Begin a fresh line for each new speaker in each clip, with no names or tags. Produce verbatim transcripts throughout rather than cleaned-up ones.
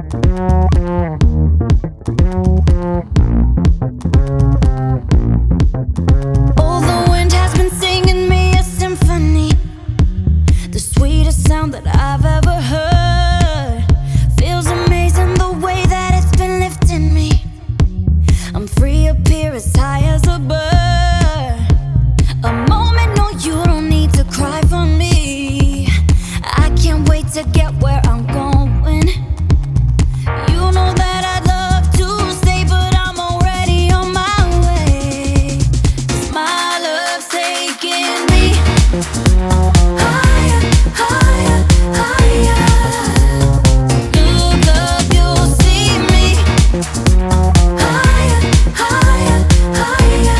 Oh, the wind has been singing me a symphony, the sweetest sound that I've ever heard. Feels amazing the way that it's been lifting me. I'm free up here as high as a bird. A moment, no, you don't need to cry for me. I can't wait to get where I'm going. You know that I'd love to stay, but I'm already on my way. 'Cause my love's taking me higher, higher, higher. Look up, you'll see me higher, higher, higher.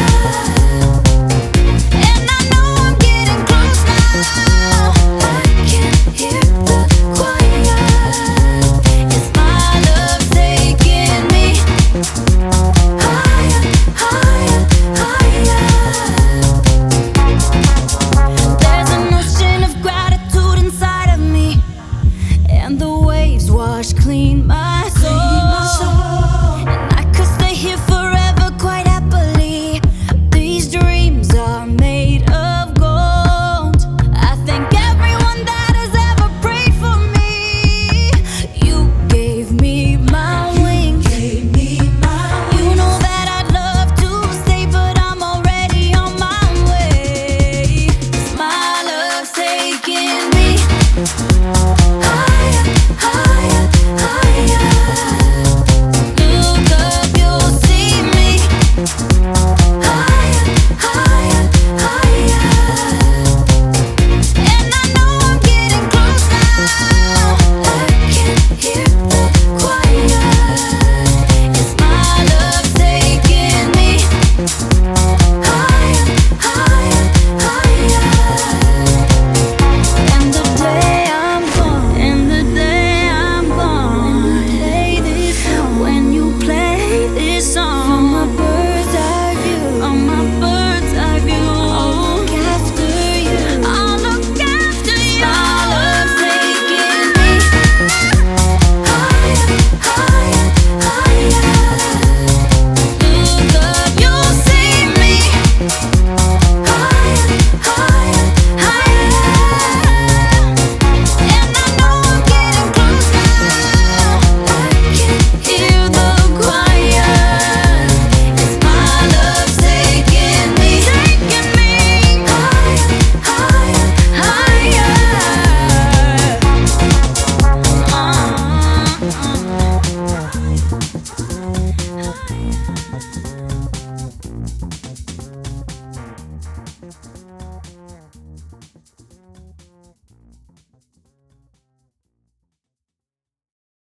And I know I'm getting close now. I can hear the choir. It's my love taking me higher, higher, higher. There's an ocean of gratitude inside of me, and the waves wash clean my soul. And I could stay here forever quite happily. These dreams are made of gold. I thank everyone that has ever prayed for me. You gave me my wings. You know that I'd love to stay, but I'm already on my way. 'Cause my love's taking me higher, higher, higher. Look up, you'll see me higher, higher, higher. And I know I'm getting close now. I can hear the choir. It's my love taking me higher, higher, higher. And the day I'm gone, and the day I'm gone, when you play this song, from my bird's eye view, on my bird's eye view, I'll look after you. I'll look after you. My love's taking me higher, higher, higher. Look up, you'll see me higher, higher, higher. And I know I'm getting close now. I can hear the choir. It's my love taking me, taking me higher, higher, higher. Uh, uh, uh.